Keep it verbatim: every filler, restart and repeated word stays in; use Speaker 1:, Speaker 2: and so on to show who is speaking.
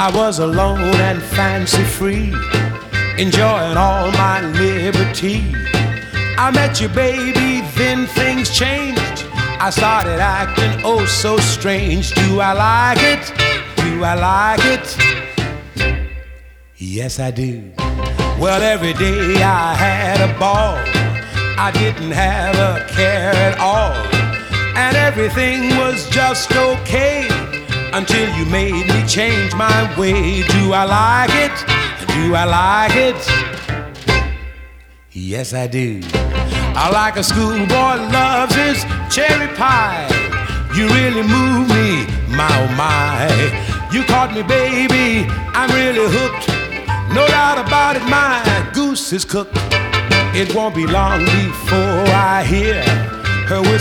Speaker 1: I was alone and fancy free, enjoying all my liberty. I met you, baby, then things changed. I started acting oh so strange. Do I like it? Do I like it? Yes, I do. Well, every day I had a ball. I didn't have a care at all, and everything was just okay until you made me change my way. Do I like it? Do I like it? Yes, I do. I like a schoolboy loves his cherry pie. You really move me, my oh my. You caught me, baby, I'm really hooked. No doubt about it, my goose is cooked. It won't be long before I hear her whisper.